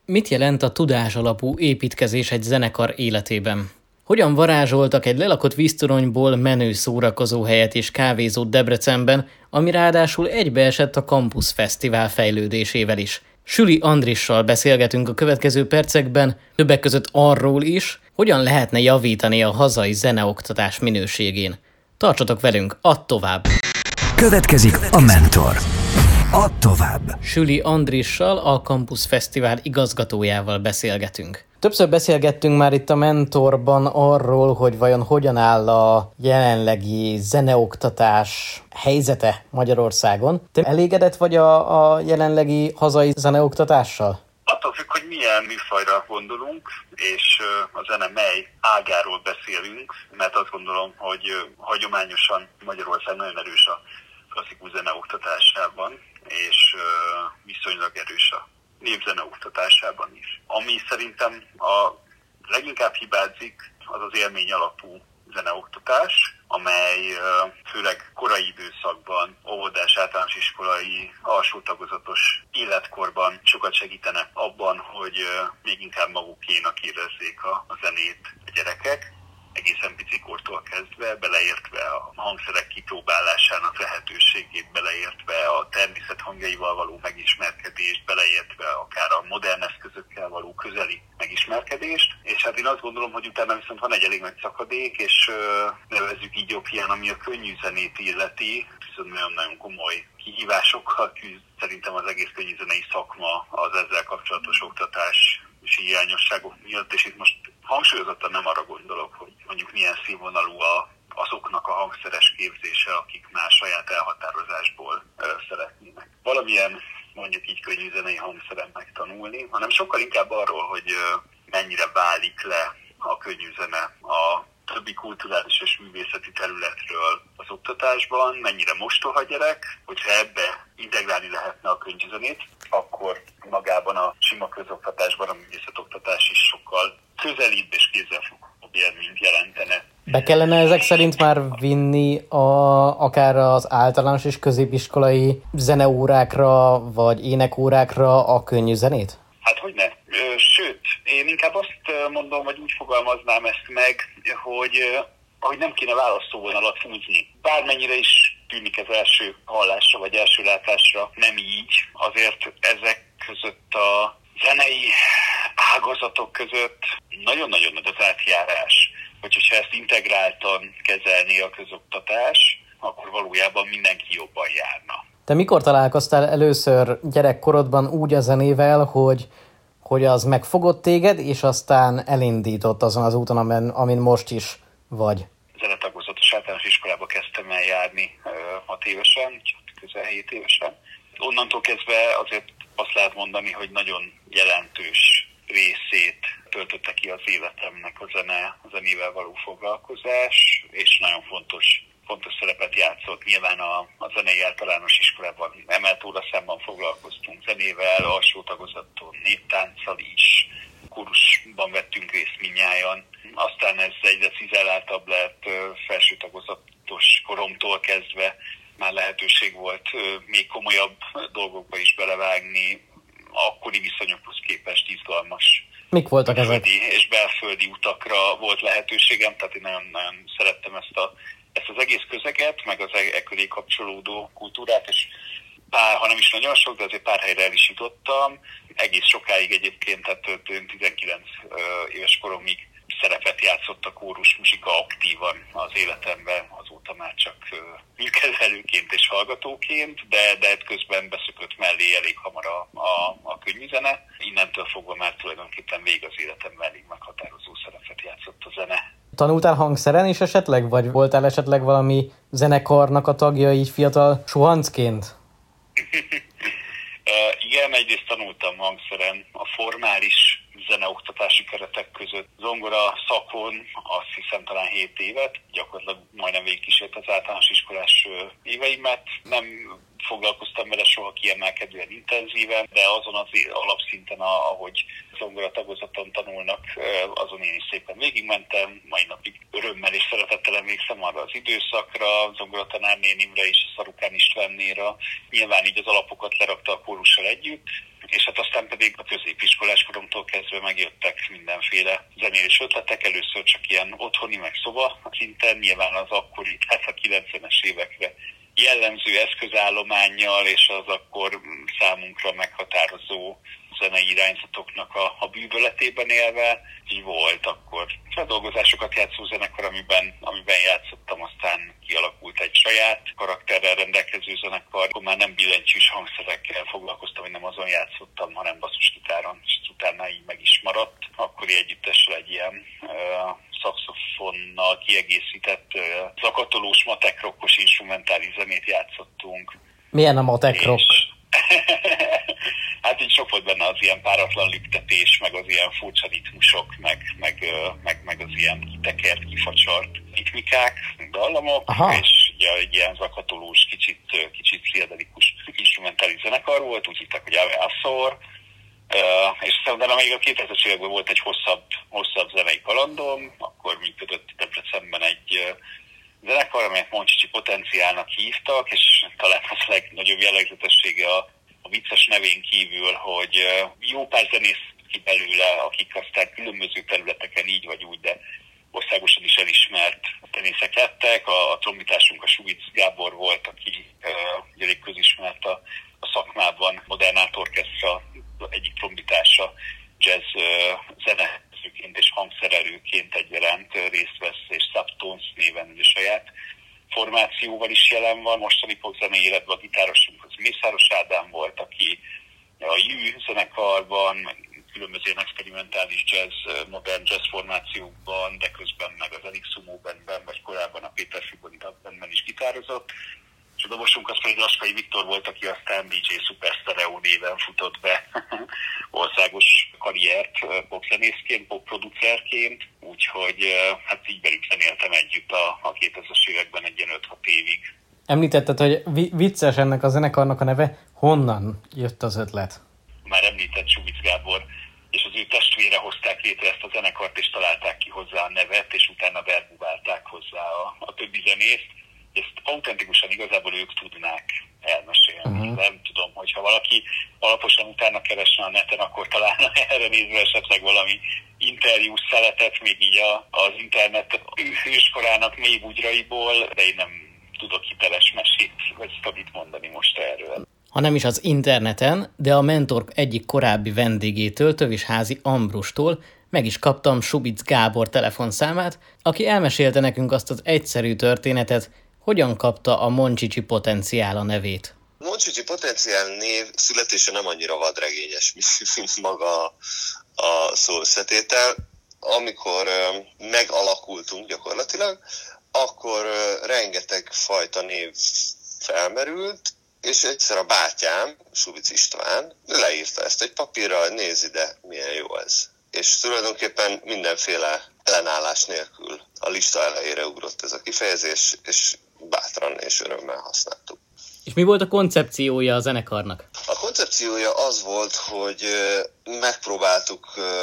Mit jelent a tudásalapú építkezés egy zenekar életében? Hogyan varázsoltak egy lelakott víztoronyból menő szórakozóhelyet és kávézót Debrecenben, ami ráadásul egybeesett a Campus Fesztivál fejlődésével is? Süli Andrissal beszélgetünk a következő percekben, többek között arról is, hogyan lehetne javítani a hazai zeneoktatás minőségén. Tartsatok velünk, add tovább! Következik a Mentor. Add tovább! Süli Andrissal, a Campus Fesztivál igazgatójával beszélgetünk. Többször beszélgettünk már itt a Mentorban arról, hogy vajon hogyan áll a jelenlegi zeneoktatás helyzete Magyarországon. Te elégedett vagy a jelenlegi hazai zeneoktatással? Attól függ, hogy milyen műfajra gondolunk, és a zene mely ágáról beszélünk, mert azt gondolom, hogy hagyományosan Magyarország nagyon erős a klasszikus zene oktatásában, és viszonylag erős a népzene oktatásában is. Ami szerintem a leginkább hibázik, az az élmény alapú zeneoktatás, amely főleg korai időszakban, óvodás, általános iskolai, alsó tagozatos életkorban sokat segítene abban, hogy még inkább magukénak érezzék a zenét a gyerekek, egészen picikortól kezdve, beleértve a hangszerek kipróbálásának lehetőségét, beleértve a természet hangjaival való megismerkedést, beleértve akár a modern eszközökkel való közeli megismerkedést. És hát én azt gondolom, hogy utána viszont van egy elég nagy szakadék, és nevezzük így okján, ami a könnyű zenét illeti, viszont nagyon-nagyon komoly kihívásokkal küzd. Szerintem az egész könnyűzenei szakma az ezzel kapcsolatos oktatás és hiányosságok miatt, és itt most hangsúlyozottan nem arra gondolok, hogy mondjuk milyen színvonalú azoknak a hangszeres képzése, akik már saját elhatározásból szeretnének valamilyen, mondjuk így könnyű zenei hangszeren megtanulni, hanem sokkal inkább arról, hogy mennyire válik le a könnyű zene a többi kulturális és művészeti területről az oktatásban, mennyire mostoha gyerek, hogyha ebbe integrálni lehetne a könnyűzenét, akkor magában a sima közoktatásban a művészetoktatás is sokkal közelibb és kézzelfoghatóbb élményt jelentene. Be kellene ezek szerint már vinni akár az általános és középiskolai zeneórákra vagy énekórákra a könnyűzenét? Hát hogyne. Sőt, én inkább azt mondom, vagy úgy fogalmaznám ezt meg, hogy nem kéne választóvonalat húzni. Bármennyire is tűnik ez első hallásra, vagy első látásra nem így, azért ezek között a zenei ágazatok között nagyon-nagyon nagy az átjárás. Hogyha ezt integráltan kezelné a közoktatás, akkor valójában mindenki jobban járna. Te mikor találkoztál először gyerekkorodban úgy a zenével, hogy az megfogott téged, és aztán elindított azon az úton, amin most is vagy? Zenetagozatos általános iskolába kezdtem el járni 6 évesen, közel 7 évesen. Onnantól kezdve azért azt lehet mondani, hogy nagyon jelentős részét töltötte ki az életemnek a zenével való foglalkozás, és nagyon fontos szerepet játszott. Nyilván a zenei általános iskolában emelt óraszámban foglalkoztunk zenével, alsó tagozaton, néptánccal is, kórusban vettünk részt mindnyájan. Aztán ez egyre cizelláltabb lett, felső tagozatos koromtól kezdve már lehetőség volt még komolyabb dolgokba is belevágni, akkori viszonyokhoz képest izgalmas. Mik voltak ezek? És belföldi utakra volt lehetőségem, tehát én nagyon szerettem ezt az egész közeget, meg az ekköré kapcsolódó kultúrát, és ha nem is nagyon sok, de azért pár helyre el is jutottam. Egész sokáig egyébként, tehát 19 éves koromig szerepet játszott a kórus muzsika aktívan az életemben, azóta már csak műkezelőként és hallgatóként, de közben beszökött mellé elég hamar a könnyűzene. Innentől fogva már tulajdonképpen végig az életemben elég meghatározó szerepet játszott a zene. Tanultál hangszeren is esetleg, vagy voltál esetleg valami zenekarnak a tagja így fiatal suhancként? Igen, egyrészt tanultam hangszeren a formális zeneoktatási keretek között. Zongora szakon azt hiszem talán 7 évet, gyakorlatilag majdnem végigkísért az általános iskolás éveimet. Nem foglalkoztam vele soha kiemelkedően intenzíven, de azon az alapszinten, ahogy zongora tagozaton tanulnak, azon én is szépen végigmentem. Mai napig örömmel és szeretettel emlékszem arra az időszakra, zongoratanárnénimre és a Szarukán Istvánnéra. Nyilván így az alapokat lerakta a kórussal együtt, és hát aztán pedig a középiskolás korom onnantól kezdve megjöttek mindenféle zenélés ötletek, először csak ilyen otthoni meg szoba szinten, nyilván az akkori, tehát a 90-es évekre jellemző eszközállománnyal és az akkor számunkra meghatározó zenei irányzatoknak a bűvöletében élve. Így volt akkor feldolgozásokat játszó zenekar, amiben játszottam, aztán kialakult egy saját karakterrel rendelkező zenekar. Akkor már nem billentyűs hangszerekkel foglalkoztam, hogy nem azon játszottam, hanem basszusgitáron, és utána így meg is maradt. Akkori együttessel egy ilyen szaxofonnal kiegészített zakatolós, matekrokkos instrumentális zenét játszottunk. Milyen a matekrock? Hát így sok volt benne az ilyen páratlan lüktetés, meg az ilyen furcsa ritmusok, meg az ilyen kitekert, kifacsart ritmikák, dallamok, és ugye egy ilyen zakatolós, kicsit pszichedelikus instrumentális zenekar volt, úgy hívták, hogy Avelszor, és szerintem még a 2000-es években volt egy hosszabb zenei kalandom, akkor működött Debrecenben egy zenekar, amelyet Moncsicsi Potenciálnak hívtak, és talán az legnagyobb jellegzetessége a vicces nevén kívül, hogy jó pár zenész ki belőle, akik aztán különböző területeken így vagy úgy, de országosan is elismert zenészek lettek. A trombitásunk a Subic Gábor volt, aki elég közismert a szakmában, Modern Art Orchestra egyik trombitása, jazz zenezőként és hangszerelőként egyaránt részt vesz, és Subtones néven ugye saját formációval is jelen van. Mostani popzenei életben a gitárosunk az Mészáros Ádám volt, aki a Jű zenekarban, különböző experimentális jazz, modern jazz formációkban, de közben meg az Elix Sumo bandben, vagy korábban a Péter Fiboni bandben is gitározott. És a dobosunk az pedig Laskai Viktor volt, aki aztán DJ Super Stereo néven futott be országos karriert popzenészként, popproducerként, úgyhogy hát így velük zenéltem együtt a 2000-es években egy ilyen 5-6 évig. Említetted, hogy vicces ennek a zenekarnak a neve. Honnan jött az ötlet? Már említett Subic Gábor és az ő testvére hozták létre ezt a zenekart, és találták ki hozzá a nevet, és utána verbuválták hozzá a többi zenészt. Ezt autentikusan igazából ők tudnák elmesélni. Nem tudom, hogyha valaki alaposan utána keresne a neten, akkor találna erre nézve esetleg valami interjús szeletet, még így az internet hőskorának mély bugyraiból, de én nem tudok hiteles mesét, vagy sztorit mondani most erről. Ha nem is az interneten, de a Mentor egyik korábbi vendégétől, Tövisházi Ambrustól meg is kaptam Subic Gábor telefonszámát, aki elmesélte nekünk azt az egyszerű történetet, hogyan kapta a Moncsicsi Potenciál a nevét. A Moncsicsi Potenciál név születése nem annyira vadregényes, mint maga a szóösszetétel. Amikor megalakultunk gyakorlatilag, akkor rengeteg fajta név felmerült, és egyszer a bátyám, Subic István, leírta ezt egy papírra, hogy nézd ide, milyen jó ez. És tulajdonképpen mindenféle ellenállás nélkül a lista elejére ugrott ez a kifejezés, és bátran és örömmel használtuk. És mi volt a koncepciója a zenekarnak? A koncepciója az volt, hogy megpróbáltuk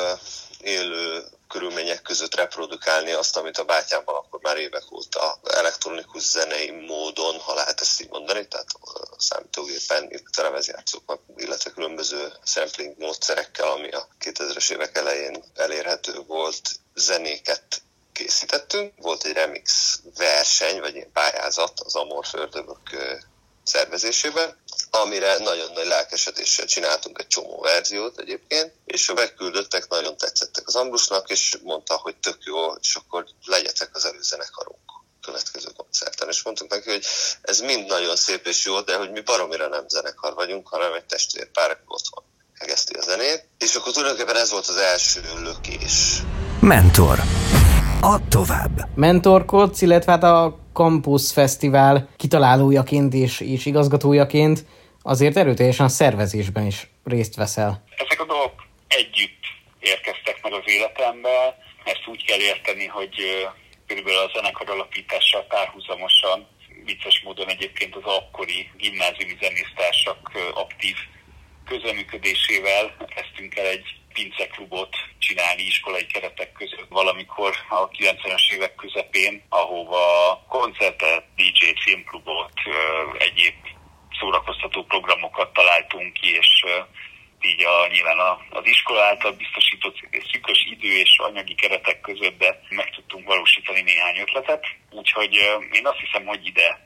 élő körülmények között reprodukálni azt, amit a bátyámban akkor már évek óta elektronikus zenei módon, ha lehet ezt így mondani, tehát a számítógépen, illetve lemezjátszóknak, illetve különböző sampling módszerekkel, ami a 2000-es évek elején elérhető volt, zenéket készítettünk. Volt egy remix verseny, vagy egy pályázat az Amorf ördögök szervezésében, amire nagyon nagy lelkesedéssel csináltunk egy csomó verziót egyébként, és a megküldöttek nagyon tetszettek az Ambrusnak, és mondta, hogy tök jó, és akkor legyetek az előzenekarunk következő koncerten. És mondtuk neki, hogy ez mind nagyon szép és jó, de hogy mi baromira nem zenekar vagyunk, hanem egy testvérpár, aki otthon hegeszti a zenét. És akkor tulajdonképpen ez volt az első lökés. Mentor. Add tovább. Mentorkodsz, illetve hát a Campus Fesztivál kitalálójaként és igazgatójaként azért erőteljesen a szervezésben is részt veszel. Ezek a dolgok együtt érkeztek meg az életembe. Ezt úgy kell érteni, hogy körülbelül a zenekar alapítással párhuzamosan, vicces módon egyébként az akkori gimnáziumi zenésztársak aktív közreműködésével kezdtünk el egy pinceklubot csinálni iskolai keretek között valamikor a 90-es évek közepén, ahova koncertet, DJ-t, filmklubot, egyéb szórakoztató programokat találtunk ki, és így nyilván az iskola által biztosított szűkös idő és anyagi keretek között, de meg tudtunk valósítani néhány ötletet. Úgyhogy én azt hiszem, hogy ide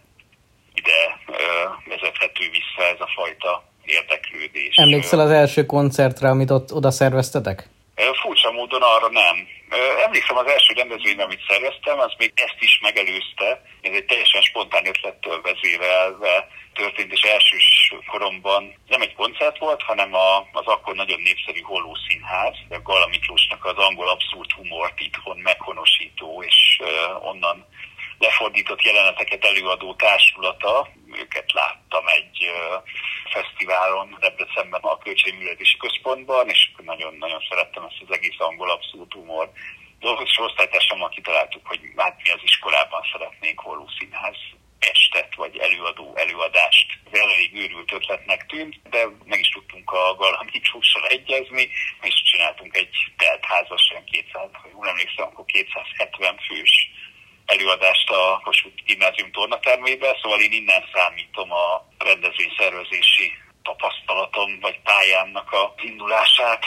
vezethető vissza ez a fajta érdeklődés. Emlékszel az első koncertre, amit oda szerveztetek? Furcsa módon arra nem. Emlékszem az első rendezvényre, amit szerveztem, az még ezt is megelőzte. Ez egy teljesen spontán ötlettől vezérelve történt, és elsős koromban nem egy koncert volt, hanem az akkor nagyon népszerű Holló Színház, a Galla Miklósnak az angol abszurd humort itthon meghonosító, és onnan lefordított jeleneteket előadó társulata. Őket láttam egy fesztiválon Debrecenben, a Kölcsei Művelődési Központban, és nagyon-nagyon szerettem ezt az egész angol abszurd humor dolgot, és osztálytársammal kitaláltuk, hogy hát mi az iskolában szeretnénk Holló Színház estet, vagy előadást. Ez elég őrült ötletnek tűnt, de meg is tudtunk a Galla Miklóssal egyezni, és csináltunk egy teltházas, 200, ha jól emlékszem, akkor 270 fős előadást a Kossuth Gimnázium tornatermében, szóval én innen számítom a rendezvényszervezési tapasztalatom vagy pályámnak a indulását.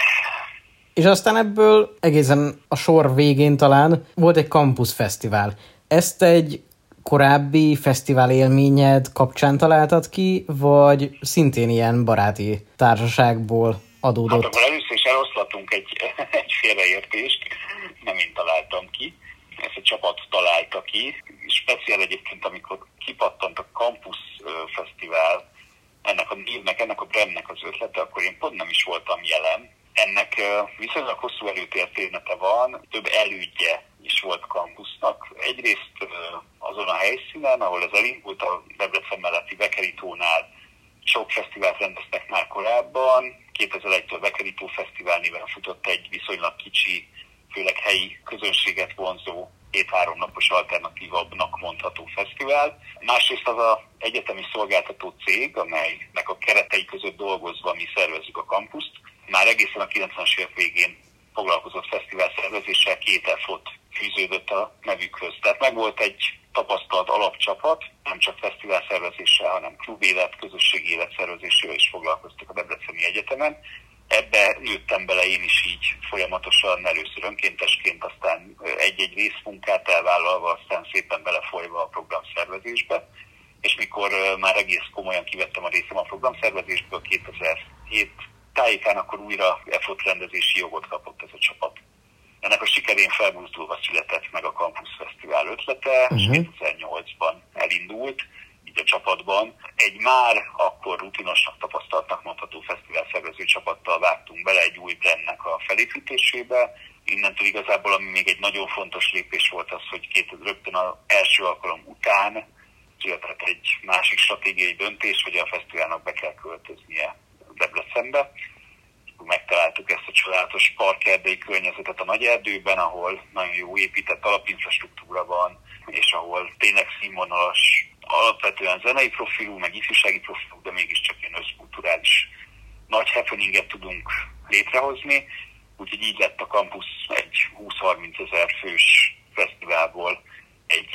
És aztán ebből egészen a sor végén talán volt egy Campus Fesztivál. Ezt egy korábbi fesztivál élményed kapcsán találtad ki, vagy szintén ilyen baráti társaságból adódott? Hát akkor először is eloszlatunk egy félreértést, nem én találtam ki. Ezt a csapat találta ki. Speciál egyébként, amikor kipattant a Campus Fesztivál, ennek a névnek, ennek a brandnek az ötlete, akkor én pont nem is voltam jelen. Ennek viszonylag hosszú előtérténete van, több elődje is volt Campusnak. Egyrészt azon a helyszínen, ahol ez elindult, a Debrecen melletti Vekerítónál sok fesztivált rendeztek már korábban. 2001-től Vekerító Fesztivál néven futott egy viszonylag kicsi, főleg helyi közönséget vonzó 2-3 napos alternatívabbnak mondható fesztivál. Másrészt az az egyetemi szolgáltató cég, amelynek a keretei között dolgozva mi szervezzük a Campust, már egészen a 90-es évek végén foglalkozott fesztivál szervezéssel, 2 FOT fűződött a nevükhöz. Tehát megvolt egy tapasztalt alapcsapat, nem csak fesztivál szervezéssel, hanem klubélet, közösségi élet szervezésével is foglalkoztak a Debreceni Egyetemen. Ebbe nőttem bele én is így folyamatosan, először önkéntesként, aztán egy-egy részmunkát elvállalva, aztán szépen belefolyva a programszervezésbe. És mikor már egész komolyan kivettem a részem a programszervezésből 2007 tájékán, akkor újra EFOT rendezési jogot kapott ez a csapat. Ennek a sikerén felbuzdulva született meg a Campus Fesztivál ötlete, és 2008-ban elindult, így a csapatban. Egy már akkor rutinosnak tapasztaltnak mondható fesztivál szervező csapattal vágtunk bele egy új brandnek a felépítésébe. Innentől igazából, ami még egy nagyon fontos lépés volt az, hogy rögtön az első alkalom után született egy másik stratégiai döntés, hogy a fesztiválnak be kell költöznie Debrecenbe. Megtaláltuk ezt a csodálatos parkerdei környezetet a Nagyerdőben, ahol nagyon jó épített alapinfrastruktúra van, és ahol tényleg színvonalas, alapvetően zenei profilú, meg ifjúsági profilú, de mégiscsak ilyen összkulturális nagy happeninget tudunk létrehozni. Úgyhogy így lett a Campus egy 20-30 ezer fős fesztiválból egy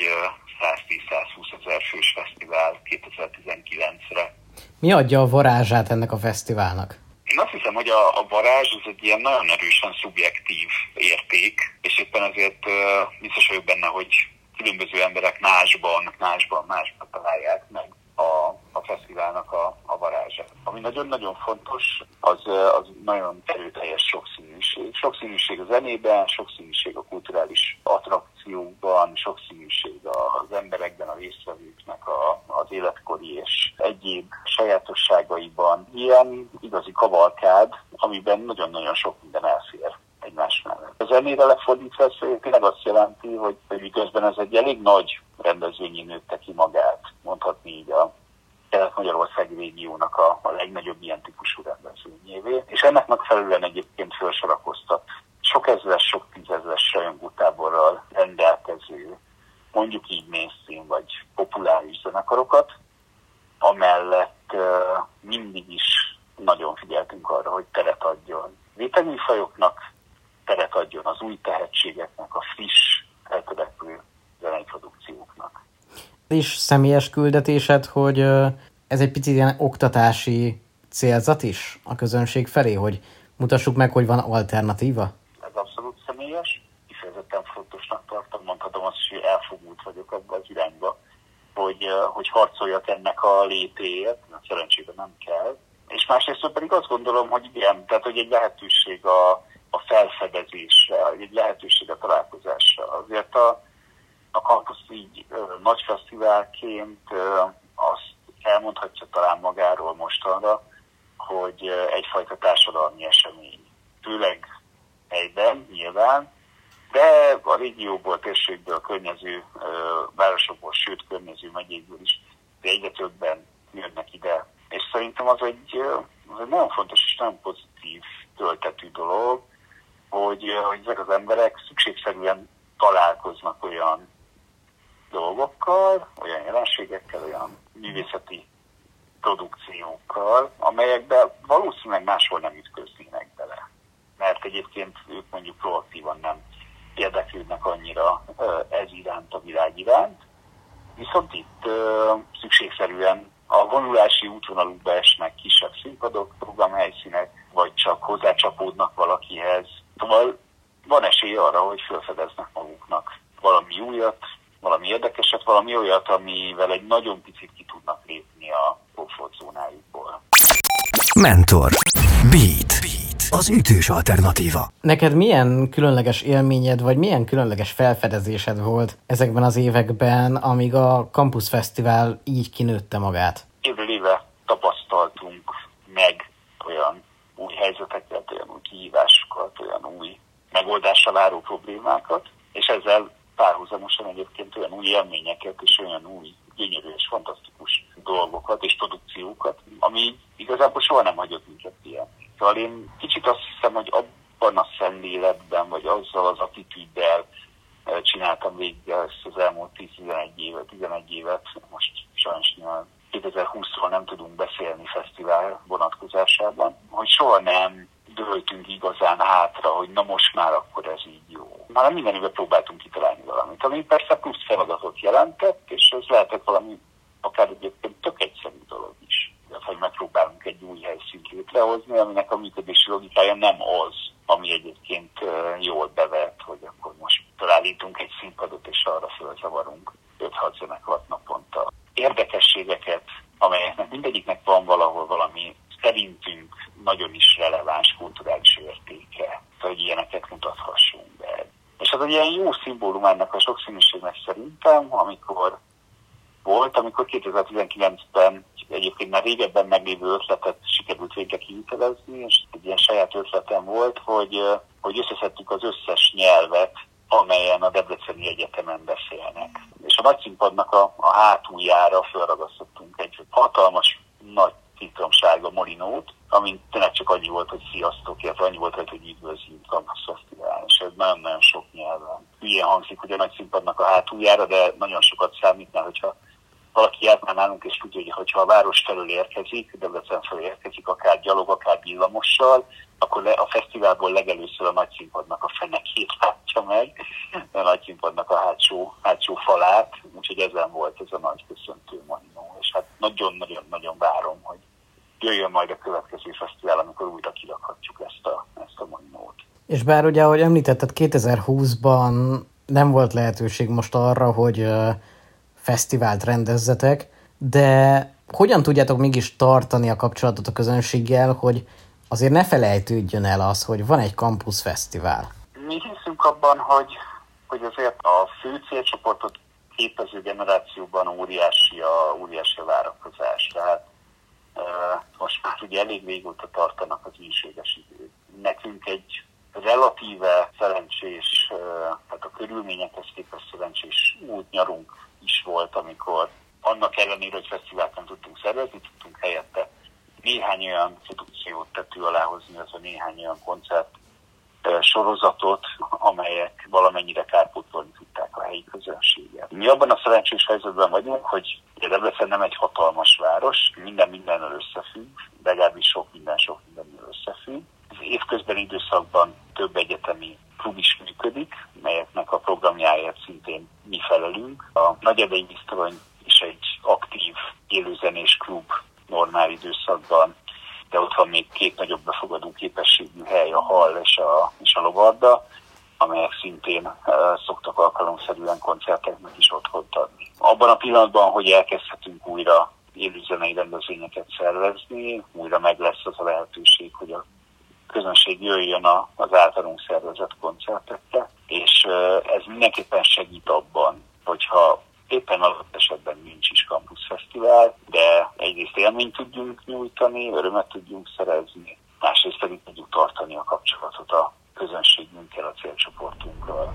110-120 ezer fős fesztivál 2019-re. Mi adja a varázsát ennek a fesztiválnak? Én azt hiszem, hogy a varázs az egy ilyen nagyon erősen szubjektív érték, és éppen ezért biztos vagyok benne, hogy különböző emberek másban találják meg a fesztiválnak a varázsát. Ami nagyon-nagyon fontos, az nagyon erőteljes sokszínűség. Sokszínűség a zenében, sokszínűség a kulturális attrakciókban, sokszínűség az emberekben, a résztvevőknek az életkori és egyéb sajátosságaiban. Ilyen igazi kavalkád, amiben nagyon-nagyon sok minden elfér egymás mellett. A zenére lefordítva ez tényleg azt jelenti, hogy miközben ez egy elég nagy rendezvényi nőtte ki magát, mondhatni így a Kelet-Magyarországi régiónak a legnagyobb ilyen típusú rendezvényévé, és ennek megfelelően egyébként felsorakoztat sok ezres, sok tízezres rajongótáborral rendelkező, mondjuk így mainstream vagy populáris zenekarokat, amellett mindig is nagyon figyeltünk arra, hogy teret adjon rétegműfajoknak, teret adjon az új tehetségeknek, a friss, eltörekvő zenei produkcióknak. És személyes küldetésed, hogy ez egy picit ilyen oktatási célzat is a közönség felé, hogy mutassuk meg, hogy van alternatíva? Ez abszolút személyes, kifejezetten fontosnak tartom, mondhatom azt is, hogy elfogult vagyok abba az irányba, hogy harcoljak ennek a létéért, szerencsében nem kell. És másrészt pedig azt gondolom, hogy igen, tehát hogy egy lehetőség a felfedezésre, egy lehetőség a találkozásra. Azért a Campus így nagy fesztiválként azt elmondhatja talán magáról mostanra, hogy egyfajta társadalmi esemény. Főleg helyben, nyilván, de a régióból, térségből, környező városokból, sőt környező megyékből is egyre többen jönnek ide. És szerintem az egy nagyon fontos és nagyon pozitív töltetű dolog, hogy ezek az emberek szükségszerűen találkoznak olyan dolgokkal, olyan jelenségekkel, olyan művészeti produkciókkal, amelyekben valószínűleg máshol nem ütköznének bele. Mert egyébként ők mondjuk proaktívan nem érdeklődnek annyira ez iránt, a világ iránt. Viszont itt szükségszerűen a vonulási útvonalukba esnek kisebb színpadok, programhelyszínek, vagy csak hozzácsapódnak valakihez. Szóval van esély arra, hogy felfedeznek maguknak valami újat, valami érdekeset, valami olyat, amivel egy nagyon picit ki tudnak lépni a komfortzónájukból. Mentor. Beat. Az ütős alternatíva. Neked milyen különleges élményed, vagy milyen különleges felfedezésed volt ezekben az években, amíg a Campus Fesztivál így kinőtte magát? Évről éve tapasztaltunk meg olyan új helyzeteket, olyan új kihívásokat, olyan új megoldásra váró problémákat, és ezzel párhuzamosan egyébként olyan új élményeket és olyan új gyönyörű és fantasztikus dolgokat és produkciókat, ami igazából soha nem hagyott minket ilyen. Szóval én kicsit azt hiszem, hogy abban a szemléletben, vagy azzal az attitűddel csináltam végig ezt az elmúlt 11 évet, most sajnos 2020-ról nem tudunk beszélni fesztivál vonatkozásában, hogy soha nem dőltünk igazán hátra, hogy na most már akkor ez így jó. Már minden évben próbáltunk kitalálni valamit, ami persze plusz feladatot jelentett, és ez lehetett valami akár egyébként tök egyszerű dolog is. Hogy megpróbálunk egy új helyszínt létrehozni, aminek a működési logikája nem az, ami egyébként jól bevert, hogy akkor most felállítunk egy színpadot, és arra felzavarunk 5-6 zenekart naponta. Érdekességeket, amelyeknek mindegyiknek van valahol valami szerintünk nagyon is releváns kulturális értéke, hogy ilyeneket mutathassunk be. És az egy ilyen jó szimbólum ennek a sokszínűségnek szerintem, amikor 2019-ben egyébként már régebben meglévő ötletet sikerült végre kivitelezni, és egy ilyen saját ötletem volt, hogy összeszedtük az összes nyelvet, amelyen a Debreceni Egyetemen beszélnek. És a nagyszínpadnak a hátuljára felragasztottunk egy hatalmas, nagy citromsárga molinót, amin tényleg csak annyi volt, hogy sziasztok, illetve annyi volt, hogy üdvözlünk Campus Fesztivál, és ez nagyon-nagyon sok nyelven. Hülyén hangzik, hogy a nagyszínpadnak a hátuljára, de nagyon sokat számít, mert hogyha valaki járt már nálunk, és tudja, hogy ha a város felől érkezik, Debrecen felől érkezik, akár gyalog, akár villamossal, akkor a fesztiválból legelőször a nagyszínpadnak a fenekét látja meg, a nagyszínpadnak a hátsó falát, úgyhogy ezen volt ez a nagy köszöntő molinó. És hát nagyon-nagyon várom, hogy jöjjön majd a következő fesztivál, amikor újra kirakhatjuk ezt a molinót. És bár ugye, ahogy említetted, 2020-ban nem volt lehetőség most arra, hogy fesztivált rendezzetek, de hogyan tudjátok mégis tartani a kapcsolatot a közönséggel, hogy azért ne felejtődjön el az, hogy van egy Campus Fesztivál? Mi hiszünk abban, hogy azért a fő célcsoportot képező generációban óriási a várakozás. Tehát most már ugye elég régóta tartanak az űrséges idők. Nekünk egy relatíve szerencsés, tehát a körülményekhez képest szerencsés út nyarunk is volt, amikor annak ellenére, hogy fesztivált nem tudtunk szervezni, tudtunk helyette néhány olyan produkciót tető alá hozni, azon néhány olyan koncert sorozatot, amelyek valamennyire kárpótolni tudták a helyi közönséget. Mi abban a szerencsés helyzetben vagyunk, hogy Debrecen nem egy hatalmas város, mindennel összefügg, legalábbis sok mindennel összefügg. Az évközbeni időszakban több egyetemi klub is működik, melyeknek a programjáért szintén mi felelünk. A Nagyerdei Víztorony is egy aktív élőzenés klub normál időszakban. de ott van még 2 nagyobb befogadó képességű hely, a Hall és a Lovarda, amelyek szintén szoktak alkalomszerűen koncerteknek is otthont adni. Abban a pillanatban, hogy elkezdhetünk újra élőzenei rendezvényeket szervezni, újra meg lesz az a lehetőség, hogy a közönség jöjjön az általunk szervezett koncertekre, és ez mindenképpen segít abban, hogyha éppen adott esetben nincs is Campus Fesztivál, de egyrészt élményt tudjunk nyújtani, örömet tudjunk szerezni, másrészt pedig tudjuk tartani a kapcsolatot a közönségünkkel, a célcsoportunkkal.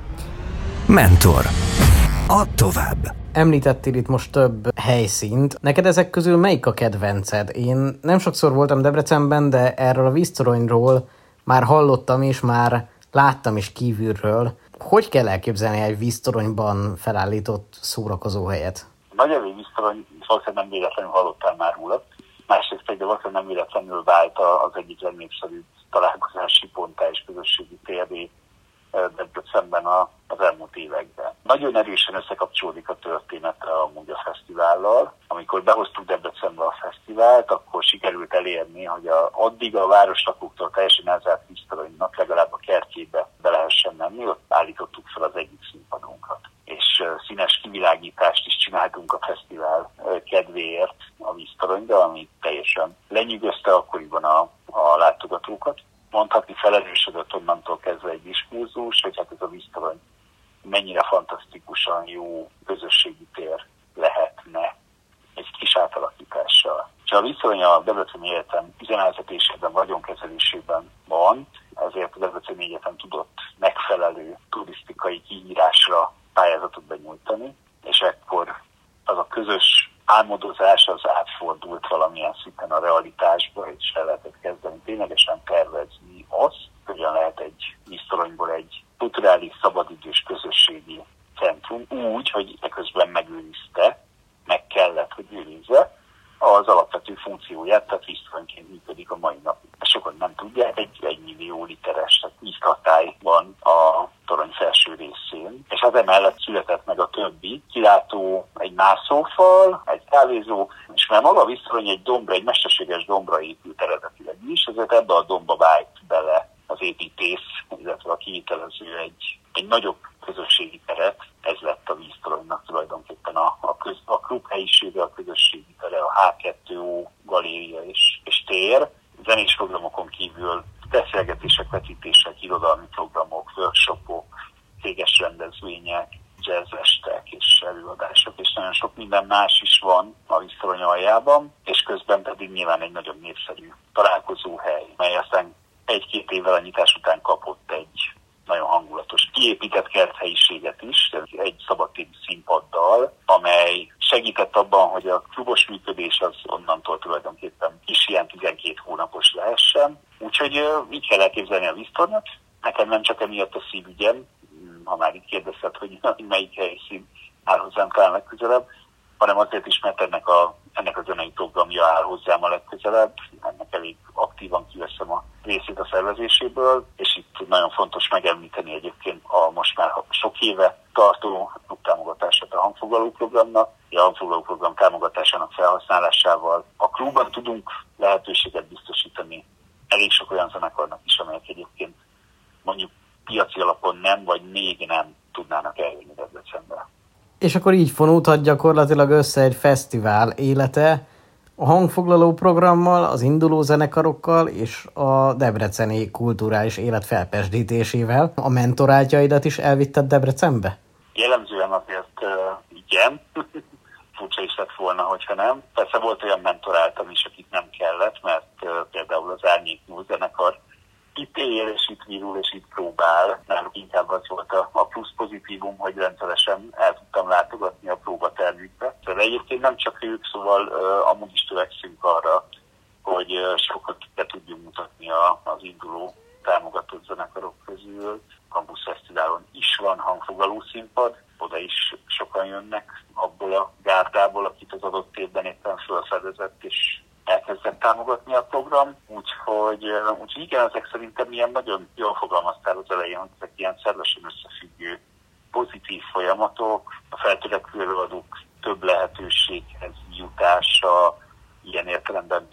Mentor. Add tovább. Említettél itt most több helyszínt. Neked ezek közül melyik a kedvenced? Én nem sokszor voltam Debrecenben, de erről a víztoronyról már hallottam és már láttam is kívülről. Hogy kell elképzelni egy víztoronyban felállított szórakozóhelyet? A Nagyerői víztorony valószínűleg nem véletlenül hallottál már róla. Másrészt pedig valószínűleg nem véletlenül vált az egyik legnépszerűbb találkozási ponttá és közösségi térré Debrecenben az elmúlt években. Nagyon erősen összekapcsolódik a története amúgy a fesztivállal. Amikor behoztuk Debrecenbe a fesztivált, akkor sikerült elérni, hogy addig a városlakóktól teljesen elzárt víztoronynak legalább a kertjébe be lehessen menni, ott állítottuk fel az egyik színpadunkat. És színes kivilágítást is csináltunk a fesztivál kedvéért a víztoronyra, ami teljesen lenyűgözte akkoriban a látogatókat. Mondhatni felerősödött onnantól kezdve egy diskurzus, hogy hát ez a víztorony mennyire fantasztikusan jó közösségi tér lehetne egy kis átalakítással. És a víztorony a Debreceni Egyetem üzemeltetésében, vagyonkezelésében van, ezért a Debreceni Egyetem tudott megfelelő turisztikai kiírásra pályázatot benyújtani, és ekkor az a közös álmodozás az átfordult valamilyen szinten a realitásba, és el lehetett kezdeni ténylegesen tervezni azt, hogyan lehet egy víztoronyból egy kulturális, szabadidős közösségi centrum úgy, hogy eközben megőrizte, meg kellett, hogy őrizze az alapvető funkcióját, tehát víztoronyként működik a mai napig. Sokan nem tudják, egy 1 millió literes víztartály van a torony felső részén, és az emellett született meg a többi kilátó, egy mászófal, egy kávézó, és mert maga a víztorony egy dombra, egy mesterséges dombra épült eredetileg is, ezért ebbe a dombba vájt bele az építész, illetve a kivitelező egy nagyobb közösségi teret, ez lett a víztoronynak tulajdonképpen a klub helyisége, a közösségi tere, a H2O galéria és tér. Zenés programokon kívül beszélgetések, vetítések, irodalmi programok, workshopok, céges rendezvények, jazzestek és előadások, és nagyon sok minden más is van a víztorony aljában, és közben pedig nyilván egy nagyon népszerű találkozóhely, mely aztán 1-2 évvel a nyitás után kapott egy nagyon hangulatos, kiépített kerthelyiséget is, egy szabadtéri színpaddal, amely segített abban, hogy a klubos működés az onnantól tulajdonképpen is ilyen 12 hónapos lehessen. Úgyhogy így kell elképzelni a víztornyot. Nekem nem csak emiatt a szívügyem, ha már itt kérdezted, hogy melyik helyszín áll hozzám talán legközelebb, hanem azért is, mert ennek a zenei programja áll hozzám a legközelebb. Ennek elég aktívan kiveszem a részét a szervezéséből, és itt nagyon fontos megemlíteni egyébként a most már sok éve tartó támogatását a hangfoglaló programnak. A hangfoglaló program támogatásának felhasználásával a klubban tudunk lehetőséget biztosítani elég sok olyan zenekarnak is, amelyek egyébként mondjuk piaci alapon nem, vagy még nem tudnának eljönni Debrecenbe. És akkor így fonódhat gyakorlatilag össze egy fesztivál élete a hangfoglaló programmal, az induló zenekarokkal és a debreceni kulturális élet felpezsdítésével. A mentorátjaidat is elvitted Debrecenbe? Jellemzően azért igen. Furcsa is lett volna, hogyha nem. Persze volt olyan mentoráltam is, akit nem kellett, mert például az Árnyék Nyúl zenekar itt él, és itt virul, és itt próbál. Náluk inkább az volt a plusz pozitívum, hogy rendszeresen el tudtam látogatni a próbatermükbe. De egyébként nem csak ők, szóval amúgy is törekszünk arra, hogy sokat be tudjunk mutatni az induló támogatott zenekarok közül. Campus Fesztiválon is van hangfoglaló színpad, oda is sokan jönnek abból a gárdából, akit az adott évben éppen felfedezett, és elkezdett támogatni a program, úgyhogy igen, ezek szerintem ilyen nagyon jól fogalmaztál az elején, hogy ezek ilyen szervesen összefüggő pozitív folyamatok, a feltörekvő előadók több lehetőséghez jutása, ilyen értelemben picit így az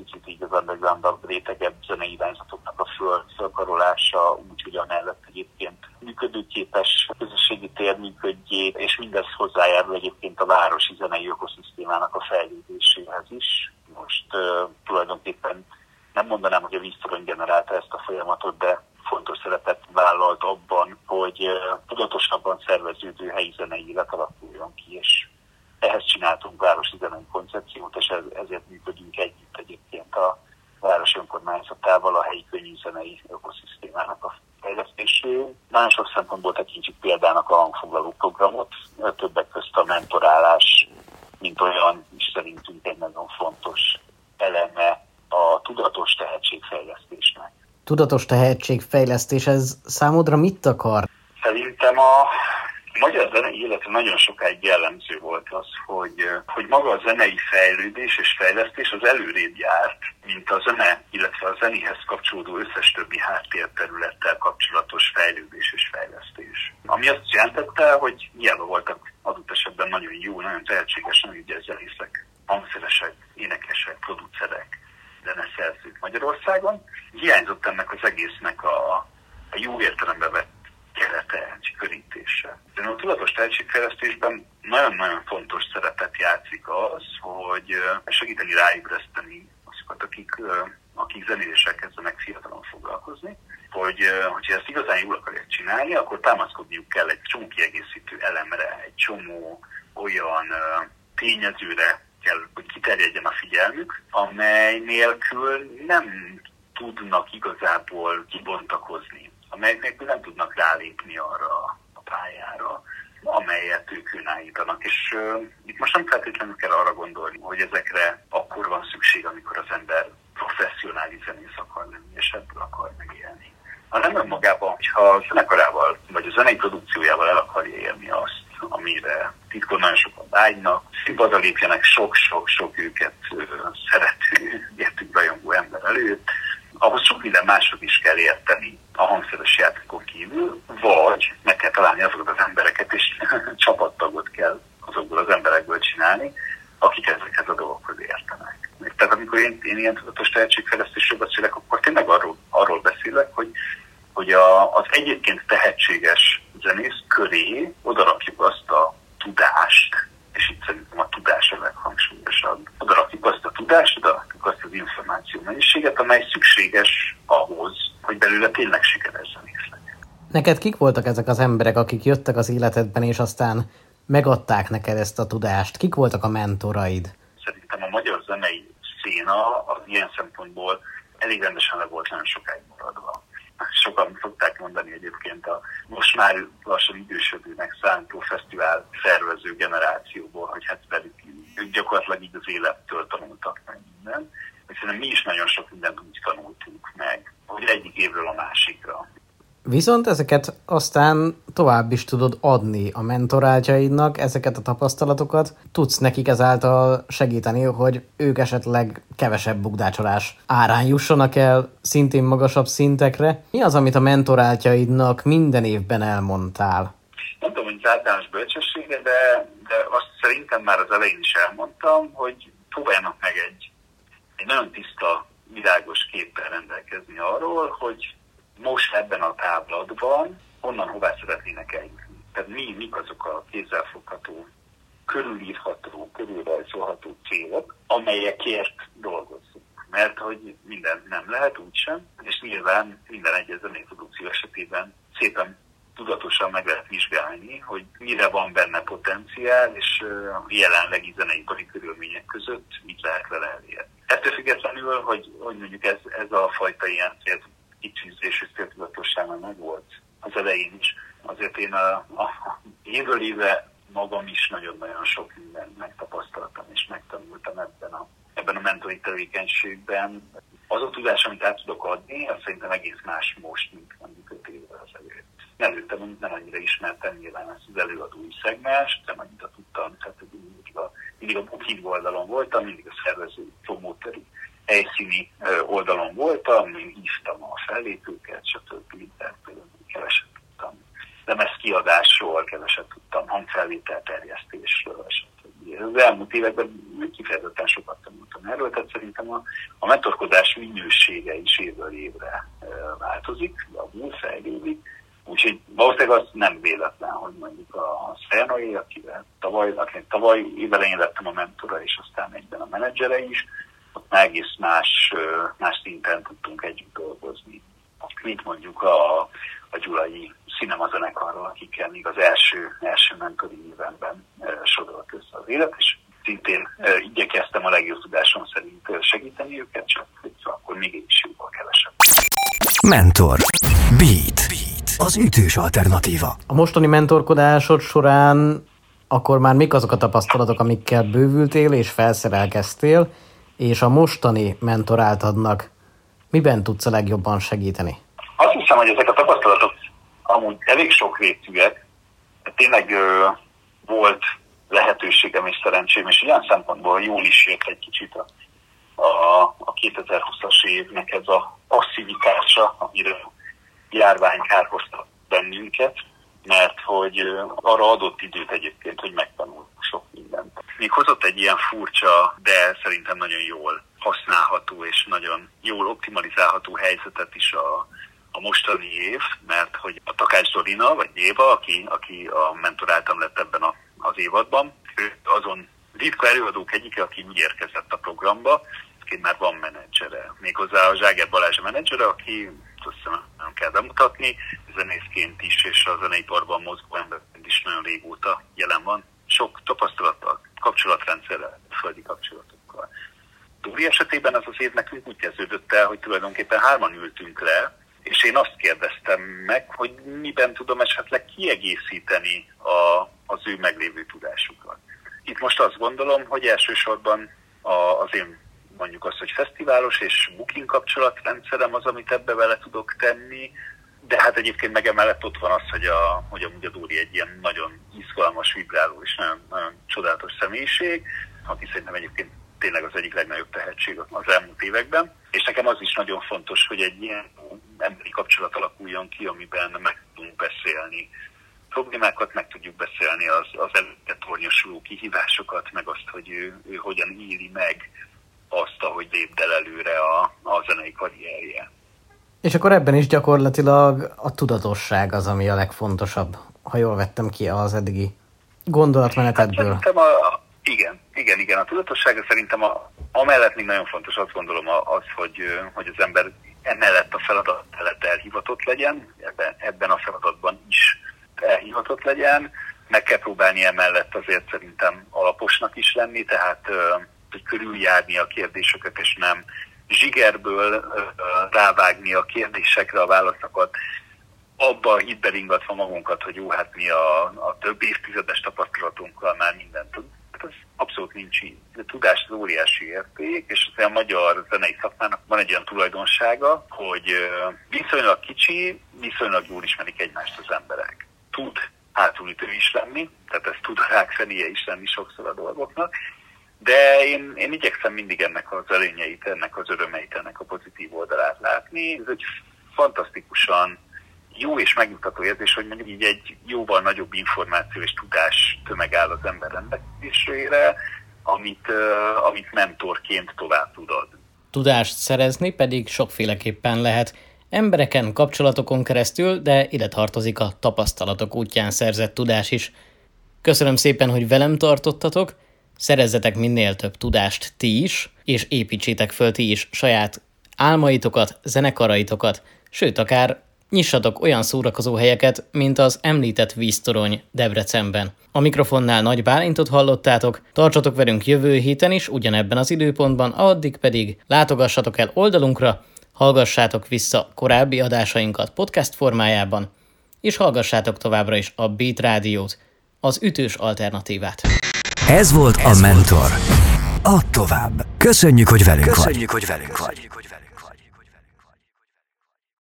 az underground-abb, rétegebb zenei irányzatoknak a fölkarolása, úgyhogy amellett egyébként működőképes közösségi tér működjék, és mindez hozzájárul egyébként a városi zenei ökoszisztémának a fejlődéséhez is. Most tulajdonképpen nem mondanám, hogy a víztorony generálta ezt a folyamatot, de fontos szerepet vállalt abban, hogy tudatosabban szerveződő helyi zenei élet alakuljon ki, és ehhez csináltunk városi zenei koncepciót, és ezért működünk együtt egyébként a város önkormányzatával a helyi könnyűzenei ökoszisztémának a fejlesztésén. Nagyon sok szempontból tekintsük példának a hangfoglaló programot, többek közt a mentorálás, mint olyan is szerintünk egy nagyon fontos eleme a tudatos tehetségfejlesztésnek. Tudatos tehetségfejlesztés, ez számodra mit akar? Szerintem a magyar zenei életre nagyon sokáig jellemző volt az, hogy maga a zenei fejlődés és fejlesztés az előrébb járt, mint a zene, illetve a zenéhez kapcsolódó összes többi háttérterülettel kapcsolatos fejlődés és fejlesztés. Ami azt jelentette, hogy hiába voltak adott esetben nagyon jó, nagyon tehetséges, nagyon ügyes zenészek, hangszeresek, énekesek, producerek, zeneszerzők Magyarországon. Hiányzott ennek az egésznek a jó értelembe vett kerete, körítése. De a tudatos tehetségfejlesztésben nagyon-nagyon fontos szerepet játszik az, hogy segíteni ráébreszteni azokat, akik zenéléssel kezdenek fiatalon foglalkozni, hogyha ezt igazán jól akarják csinálni, akkor támaszkodniuk kell egy csomó kiegészítő elemre, egy csomó olyan tényezőre kell, hogy kiterjedjen a figyelmük, amely nélkül nem tudnak igazából kibontakozni, amelyek nélkül nem tudnak rálépni arra a pályára, amelyet ők önállítanak. És itt most nem feltétlenül kell arra gondolni, hogy ezekre akkor van szükség, amikor az ember professzionális zenész akar lenni, és ebből akar megélni. Hanem önmagában, hogyha a zenekarával, vagy a zenei produkciójával el akarja élni azt, amire titkon nagyon sokan vágynak, színpadra lépjenek sok-sok őket szerető, értük rajongó ember előtt, ahhoz sok minden másod is kell érteni a hangszeres játékon kívül, vagy meg kell találni azokat az embereket, és csapattagot kell azokból az emberekből csinálni, akik ezekhez a dolgokhoz értenek. Tehát amikor én ilyen tudatos tehetségfejlesztésről beszélek, akkor tényleg arról beszélek, hogy az egyébként tehetséges zenész köré odarakjuk azt a tudást, és itt szerintem a tudás a leghangsúlyosabb. Odarakjuk azt a tudást, odarakjuk azt az információ mennyiséget, amely szükséges ahhoz, hogy belőle tényleg sikeres zenész legyen. Neked kik voltak ezek az emberek, akik jöttek az életedben, és aztán megadták neked ezt a tudást? Kik voltak a mentoraid? Szerintem a magyar zenei széna az ilyen szempontból elég rendesen le volt nagyon sokáig maradva. Sokan szokták mondani egyébként a most már lassan idősödőnek szántó fesztivál szervező generációból, hogy hát velük ők gyakorlatilag így az élettől tanultak meg minden. Szerintem mi is nagyon sok mindent úgy tanultunk meg, hogy egyik évről a másikra. Viszont ezeket aztán tovább is tudod adni a mentoráltjaidnak, ezeket a tapasztalatokat. Tudsz nekik ezáltal segíteni, hogy ők esetleg kevesebb bukdácsolás árán jussanak el szintén magasabb szintekre. Mi az, amit a mentoráltjaidnak minden évben elmondtál? Nem tudom, hogy az általános bölcsessége, de azt szerintem már az elején is elmondtam, hogy próbáljanak meg egy nagyon tiszta, világos képpel rendelkezni arról, hogy most ebben a távlatban honnan hová szeretnének eljutni. Tehát mik azok a kézzelfogható, körülírható, körülrajzolható célok, amelyekért dolgozzunk. Mert hogy minden nem lehet úgysem, és nyilván minden egyes zenei produkció esetében szépen tudatosan meg lehet vizsgálni, hogy mire van benne potenciál, és a jelenlegi zeneipari körülmények között mit lehet vele elérni. Ettől függetlenül, hogy mondjuk ez a fajta ilyen kitűzés és céltudatossága meg volt az elején is. Azért én évről éve magam is nagyon-nagyon sok mindent megtapasztaltam és megtanultam ebben a mentori tevékenységben. Az a tudás, amit át tudok adni, az szerintem egész más most, mint mondjuk 5 évvel ezelőtt. Előtte nem annyira ismertem nyilván ezt az előadói szegmást, nem annyira tudtam, tehát mindig a booking oldalon voltam, mindig a szervező promóteri helyszíni oldalon voltam, én hívtam a fellépőket, stb. Keveset tudtam lemezkiadásról, keveset tudtam hangfelvétel terjesztésről, stb. Az elmúlt években kifejezetten sokat tanultam beszéltem erről, tehát szerintem a mentorkodás minősége is évről évre változik, javul, fejlődik. Úgyhogy valószínűleg az nem véletlen, hogy mondjuk a Szernóé, akinek tavaly évelején lettem a mentora, és aztán egyben a menedzsere is, ott már egész más szinten tudtunk együtt dolgozni. Mint mondjuk a gyulai Cinema zenekarral, akikkel még az első mentori évenben sodort össze az élet, és szintén igyekeztem a legjobb tudásom szerint segíteni őket, csak akkor még is jóval kevesebb. Mentor. Beat. Az ütős alternatíva. A mostani mentorkodásod során akkor már mik azok a tapasztalatok, amikkel bővültél és felszerelkeztél, és a mostani mentoráltadnak miben tudsz a legjobban segíteni? Azt hiszem, hogy ezek a tapasztalatok amúgy elég sokrétűek. Tényleg volt lehetőségem és szerencsém, és ilyen szempontból jól is jött egy kicsit a 2020-as évnek ez a passzivitása, amire járvány kárhozta bennünket, mert hogy arra adott időt egyébként, hogy megtanul sok mindent. Még hozott egy ilyen furcsa, de szerintem nagyon jól használható és nagyon jól optimalizálható helyzetet is a mostani év, mert hogy a Takács Dorina, vagy Éva, aki a mentoráltam lett ebben az évadban, ő azon ritka előadók egyike, aki úgy érkezett a programba, akinek már van menedzsere. Méghozzá a Zságer Balázs a menedzsere, aki azt hiszem nem kell bemutatni, zenészként is, és a zeneiparban mozgó emberként is nagyon régóta jelen van. Sok tapasztalattal, kapcsolatrendszerrel, földi kapcsolatokkal. Dóri esetében az év nekünk úgy kezdődött el, hogy tulajdonképpen 3-an ültünk le, és én azt kérdeztem meg, hogy miben tudom esetleg kiegészíteni az ő meglévő tudásukat. Itt most azt gondolom, hogy elsősorban az én mondjuk azt, hogy fesztiválos és booking kapcsolatrendszerem az, amit ebbe vele tudok tenni, de hát egyébként meg emellett ott van az, hogy amúgy a Dóri egy ilyen nagyon izgalmas, vibráló és nagyon, nagyon csodálatos személyiség, aki szerintem egyébként tényleg az egyik legnagyobb tehetség az elmúlt években. És nekem az is nagyon fontos, hogy egy ilyen emberi kapcsolat alakuljon ki, amiben meg tudunk beszélni problémákat, meg tudjuk beszélni az előtte tornyosuló kihívásokat, meg azt, hogy ő hogyan éli meg azt, ahogy lépd el előre a zenei karrierje. És akkor ebben is gyakorlatilag a tudatosság az, ami a legfontosabb, ha jól vettem ki az eddigi gondolatmenetedből. Hát igen. A tudatosság szerintem amellett még nagyon fontos, azt gondolom az, hogy az ember emellett a feladat mellett elhivatott legyen, ebben a feladatban is elhivatott legyen, meg kell próbálni emellett azért szerintem alaposnak is lenni, tehát hogy körüljárni a kérdéseket, és nem zsigerből rávágni a kérdésekre a válaszokat, abban hitben ringatva magunkat, hogy jó, hát mi a több évtizedes tapasztalatunkkal már mindent tudunk. Ez abszolút nincs így. A tudás az óriási érték, és a magyar zenei szakmának van egy olyan tulajdonsága, hogy viszonylag kicsi, viszonylag jól ismerik egymást az emberek. Tud hátulütő is lenni, tehát ez tud a rákfenéje is lenni sokszor a dolgoknak, de én igyekszem mindig ennek az előnyeit, ennek az örömeit, ennek a pozitív oldalát látni. Ez egy fantasztikusan jó és megnyugtató érzés, hogy mondjuk így egy jóval nagyobb információ és tudás tömeg áll az ember rendelkezésére, amit mentorként tovább tudod. Tudást szerezni pedig sokféleképpen lehet. Embereken, kapcsolatokon keresztül, de ide tartozik a tapasztalatok útján szerzett tudás is. Köszönöm szépen, hogy velem tartottatok, szerezzetek minél több tudást ti is, és építsétek föl ti is saját álmaitokat, zenekaraitokat, sőt akár nyissatok olyan szórakozó helyeket, mint az említett víztorony Debrecenben. A mikrofonnál Nagy Bálintot hallottátok, tartsatok velünk jövő héten is, ugyanebben az időpontban, addig pedig látogassatok el oldalunkra, hallgassátok vissza korábbi adásainkat podcast formájában, és hallgassátok továbbra is a Beat Rádiót, az ütős alternatívát. Ez volt a Mentor. Add tovább. Köszönjük, hogy velünk vagy.